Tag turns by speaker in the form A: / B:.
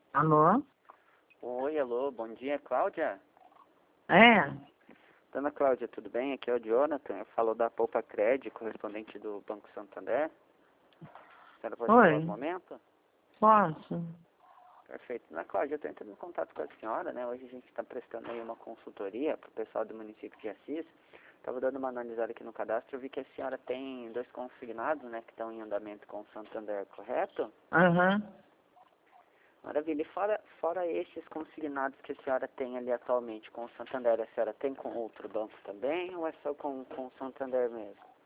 A: Alô?
B: Oi, alô, bom dia, Cláudia?
A: É?
B: Dona Cláudia, tudo bem? Aqui é o Jonathan, eu falo da Poupa Cred, correspondente do Banco Santander. A senhora pode falar um
A: Oi?
B: momento?
A: Posso?
B: Perfeito. Dona Cláudia, eu estou entrando em contato com a senhora, né? Hoje a gente está prestando aí uma consultoria para o pessoal do município de Assis. Estava dando uma analisada aqui no cadastro, eu vi que a senhora tem 2 consignados, né, que estão em andamento com o Santander, correto?
A: Aham.
B: Maravilha. E fora esses consignados que a senhora tem ali atualmente com o Santander, a senhora tem com outro banco também ou é só com o Santander mesmo?